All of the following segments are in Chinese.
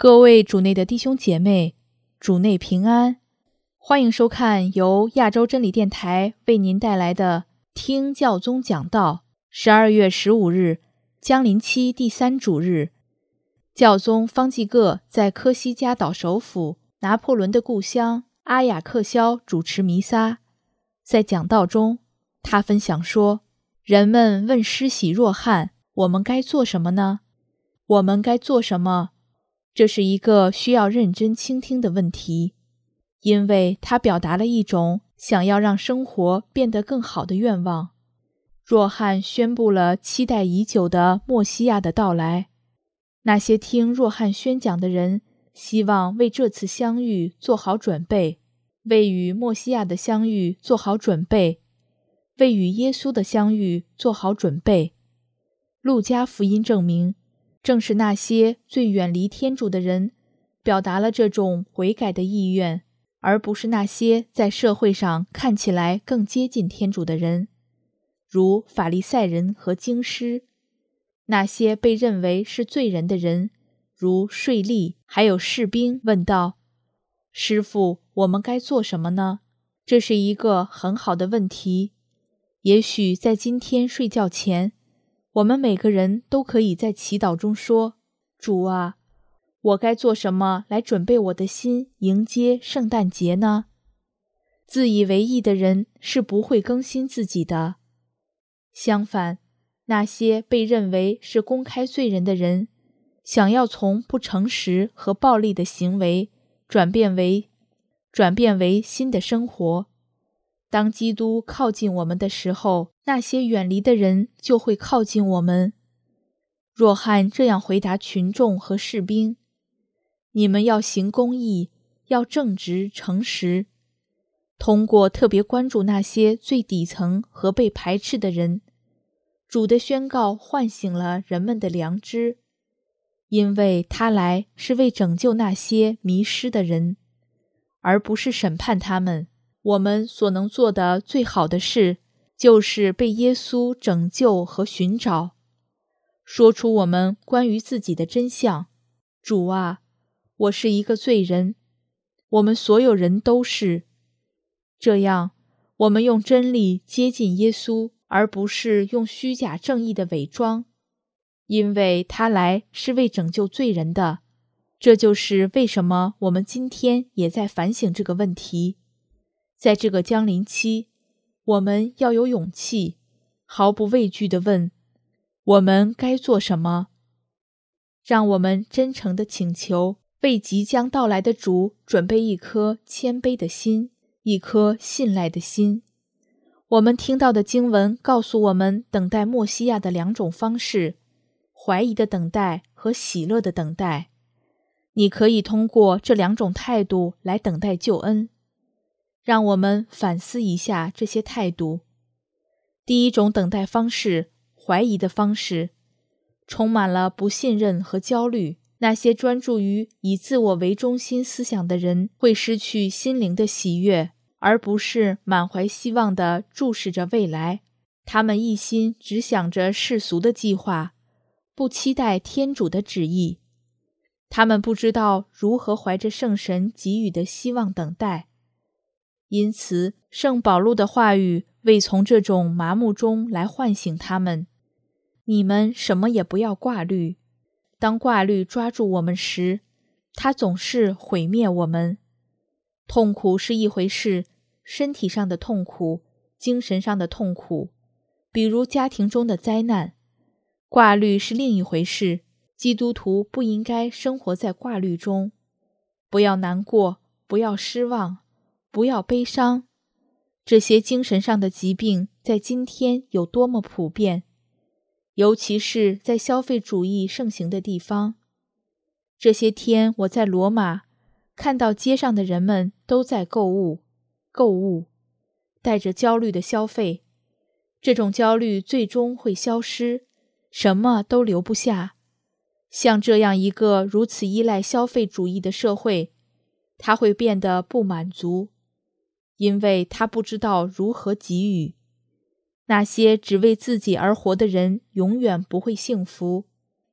各位主内的弟兄姐妹，主内平安，欢迎收看由亚洲真理电台为您带来的听教宗讲道，12月15日将临期第3主日。教宗方济各在科西嘉岛首府拿破仑的故乡阿雅克肖主持弥撒。在讲道中，他分享说，人们问施洗若翰，我们该做什么呢？我们该做什么？这是一个需要认真倾听的问题，因为它表达了一种想要让生活变得更好的愿望。若翰宣布了期待已久的默西亚的到来。那些听若翰宣讲的人希望为这次相遇做好准备，为与默西亚的相遇做好准备，为与耶稣的相遇做好准备。路加福音证明，正是那些最远离天主的人表达了这种悔改的意愿，而不是那些在社会上看起来更接近天主的人，如法利赛人和经师。那些被认为是罪人的人，如税吏还有士兵，问道：师父，我们该做什么呢？这是一个很好的问题。也许在今天睡觉前，我们每个人都可以在祈祷中说：主啊，我该做什么来准备我的心迎接圣诞节呢？自以为意的人是不会更新自己的。相反，那些被认为是公开罪人的人，想要从不诚实和暴力的行为转变为新的生活。当基督靠近我们的时候，那些远离的人就会靠近我们。若翰这样回答群众和士兵：你们要行公义，要正直诚实。通过特别关注那些最底层和被排斥的人，主的宣告唤醒了人们的良知，因为他来是为拯救那些迷失的人，而不是审判他们。我们所能做的最好的事，就是被耶稣拯救和寻找，说出我们关于自己的真相。主啊，我是一个罪人，我们所有人都是。这样，我们用真理接近耶稣，而不是用虚假正义的伪装，因为他来是为拯救罪人的。这就是为什么我们今天也在反省这个问题。在这个将临期，我们要有勇气，毫不畏惧地问：我们该做什么？让我们真诚地请求，为即将到来的主准备一颗谦卑的心，一颗信赖的心。我们听到的经文告诉我们等待默西亚的2种方式：怀疑的等待和喜乐的等待。你可以通过这2种态度来等待救恩。让我们反思一下这些态度。第一种等待方式，怀疑的方式，充满了不信任和焦虑。那些专注于以自我为中心思想的人会失去心灵的喜悦，而不是满怀希望地注视着未来。他们一心只想着世俗的计划，不期待天主的旨意。他们不知道如何怀着圣神给予的希望等待。因此，圣保禄的话语为从这种麻木中来唤醒他们：你们什么也不要挂虑。当挂虑抓住我们时，它总是毁灭我们。痛苦是一回事，身体上的痛苦，精神上的痛苦，比如家庭中的灾难。挂虑是另一回事，基督徒不应该生活在挂虑中。不要难过，不要失望，不要悲伤。这些精神上的疾病在今天有多么普遍，尤其是在消费主义盛行的地方。这些天我在罗马，看到街上的人们都在购物，带着焦虑的消费。这种焦虑最终会消失，什么都留不下。像这样一个如此依赖消费主义的社会，它会变得不满足，因为他不知道如何给予。那些只为自己而活的人永远不会幸福，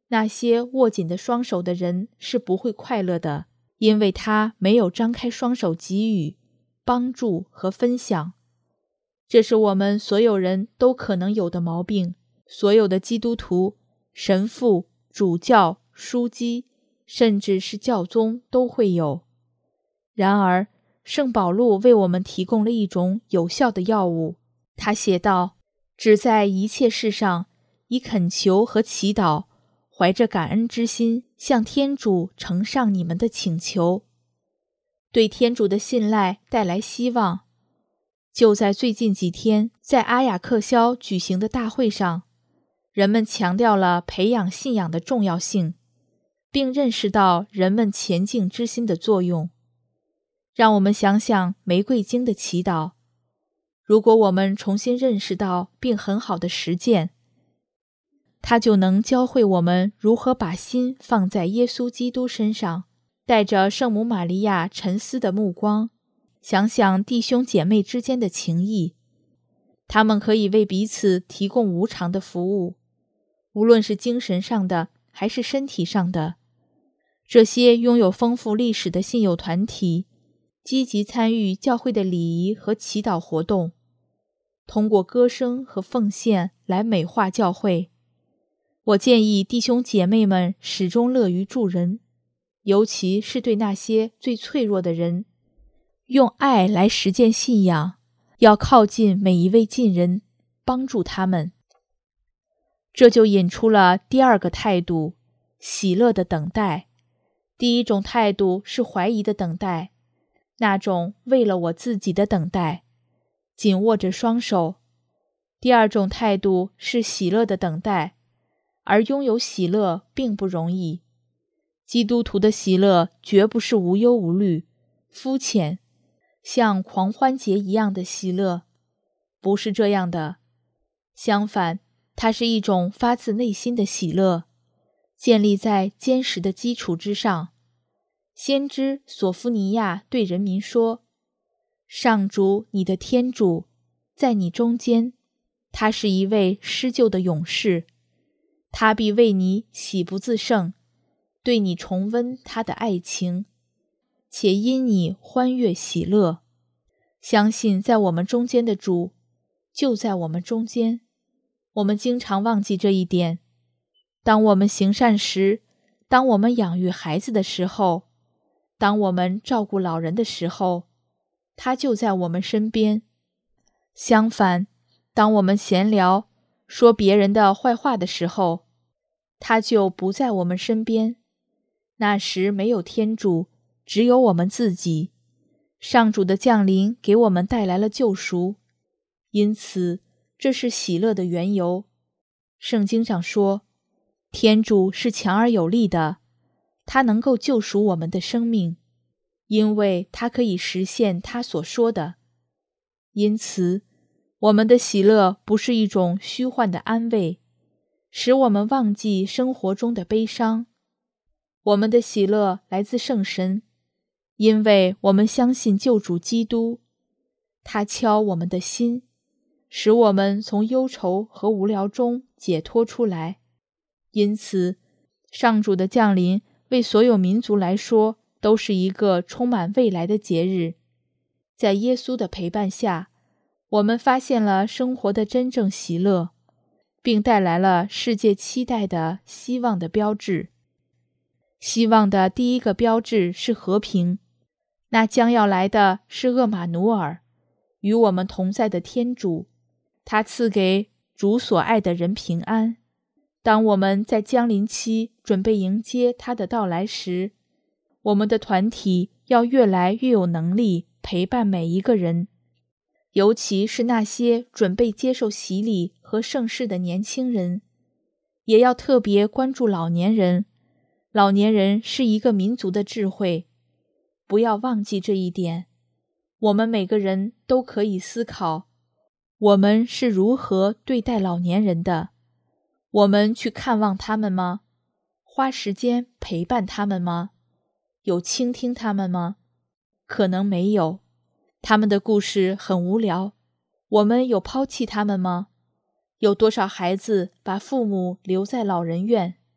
那些握紧的双手的人是不会快乐的，因为他没有张开双手给予、帮助和分享。这是我们所有人都可能有的毛病，所有的基督徒、神父、主教、枢机，甚至是教宗都会有。然而，圣保禄为我们提供了一种有效的药物。他写道：只在一切事上，以恳求和祈祷，怀着感恩之心，向天主呈上你们的请求。对天主的信赖带来希望。就在最近几天，在阿雅克肖举行的大会上，人们强调了培养信仰的重要性，并认识到人们前进之心的作用。让我们想想玫瑰经的祈祷。如果我们重新认识到并很好的实践，它就能教会我们如何把心放在耶稣基督身上，带着圣母玛利亚沉思的目光，想想弟兄姐妹之间的情谊。他们可以为彼此提供无偿的服务，无论是精神上的还是身体上的。这些拥有丰富历史的信友团体积极参与教会的礼仪和祈祷活动，通过歌声和奉献来美化教会。我建议弟兄姐妹们始终乐于助人，尤其是对那些最脆弱的人，用爱来实践信仰，要靠近每一位近人，帮助他们。这就引出了第二个态度，喜乐的等待。第一种态度是怀疑的等待，那种为了我自己的等待，紧握着双手。第二种态度是喜乐的等待，而拥有喜乐并不容易。基督徒的喜乐绝不是无忧无虑、肤浅，像狂欢节一样的喜乐，不是这样的。相反，它是一种发自内心的喜乐，建立在坚实的基础之上。先知索夫尼亚对人民说：上主你的天主在你中间，他是一位施救的勇士，他必为你喜不自胜，对你重温他的爱情，且因你欢悦喜乐。相信在我们中间的主就在我们中间。我们经常忘记这一点。当我们行善时，当我们养育孩子的时候，当我们照顾老人的时候，他就在我们身边。相反，当我们闲聊，说别人的坏话的时候，他就不在我们身边。那时没有天主，只有我们自己。上主的降临给我们带来了救赎，因此这是喜乐的缘由。圣经上说，天主是强而有力的，他能够救赎我们的生命，因为他可以实现他所说的。因此，我们的喜乐不是一种虚幻的安慰，使我们忘记生活中的悲伤。我们的喜乐来自圣神，因为我们相信救主基督，他敲我们的心，使我们从忧愁和无聊中解脱出来。因此，上主的降临为所有民族来说都是一个充满未来的节日。在耶稣的陪伴下，我们发现了生活的真正喜乐，并带来了世界期待的希望的标志。希望的第一个标志是和平，那将要来的是厄马努尔，与我们同在的天主，他赐给主所爱的人平安。当我们在降临期准备迎接他的到来时，我们的团体要越来越有能力陪伴每一个人，尤其是那些准备接受洗礼和圣事的年轻人，也要特别关注老年人。老年人是一个民族的智慧，不要忘记这一点。我们每个人都可以思考，我们是如何对待老年人的。我们去看望他们吗？花时间陪伴他们吗？有倾听他们吗？可能没有，他们的故事很无聊。我们有抛弃他们吗？有多少孩子把父母留在老人院？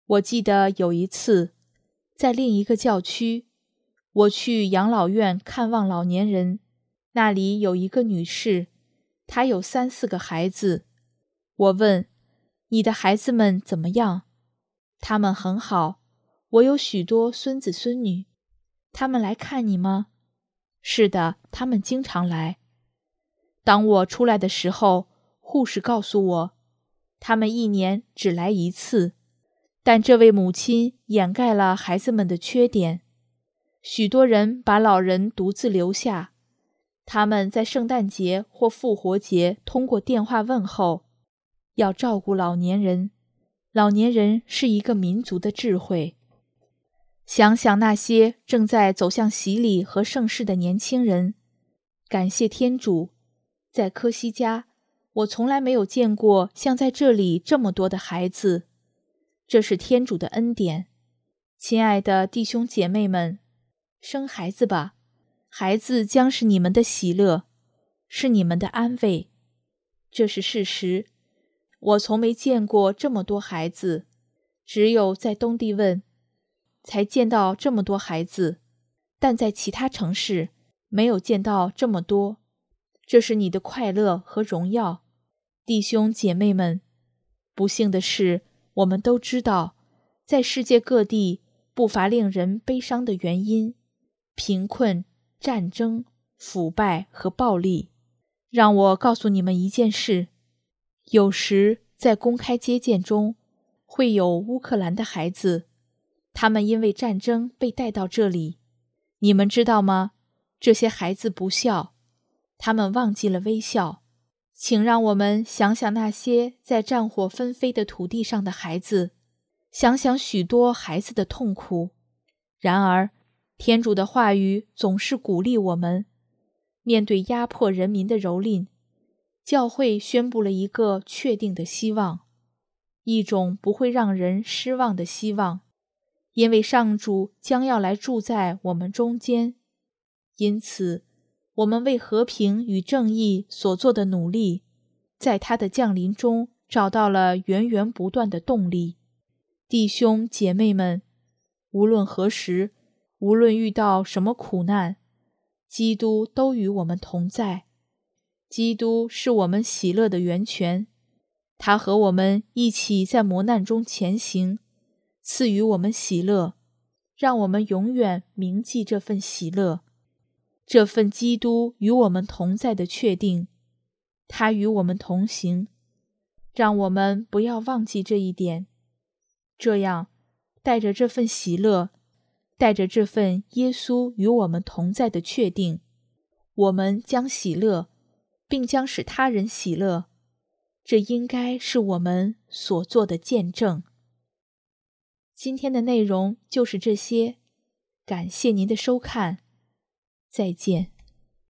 我记得有一次，在另一个教区，我去养老院看望老年人，那里有一个女士，她有3、4个孩子。我问，你的孩子们怎么样？他们很好，我有许多孙子孙女。他们来看你吗？是的，他们经常来。当我出来的时候，护士告诉我，他们1年只来1次，但这位母亲掩盖了孩子们的缺点。许多人把老人独自留下，他们在圣诞节或复活节通过电话问候，要照顾老年人。老年人是一个民族的智慧。想想那些正在走向洗礼和圣事的年轻人，感谢天主，在科西嘉，我从来没有见过像在这里这么多的孩子，这是天主的恩典。亲爱的弟兄姐妹们，生孩子吧，孩子将是你们的喜乐，是你们的安慰。这是事实，我从没见过这么多孩子，只有在东帝汶才见到这么多孩子，但在其他城市没有见到这么多。这是你的快乐和荣耀，弟兄姐妹们。不幸的是，我们都知道，在世界各地不乏令人悲伤的原因，贫困、战争、腐败和暴力。让我告诉你们一件事，有时在公开接见中，会有乌克兰的孩子，他们因为战争被带到这里。你们知道吗？这些孩子不孝，他们忘记了微笑。请让我们想想那些在战火纷飞的土地上的孩子，想想许多孩子的痛苦。然而，天主的话语总是鼓励我们。面对压迫人民的蹂躏，教会宣布了一个确定的希望，一种不会让人失望的希望，因为上主将要来住在我们中间。因此，我们为和平与正义所做的努力，在他的降临中找到了源源不断的动力。弟兄姐妹们，无论何时，无论遇到什么苦难，基督都与我们同在。基督是我们喜乐的源泉，他和我们一起在磨难中前行，赐予我们喜乐，让我们永远铭记这份喜乐，这份基督与我们同在的确定。他与我们同行，让我们不要忘记这一点。这样，带着这份喜乐，带着这份耶稣与我们同在的确定，我们将喜乐，并将使他人喜乐。这应该是我们所做的见证。今天的内容就是这些，感谢您的收看，再见。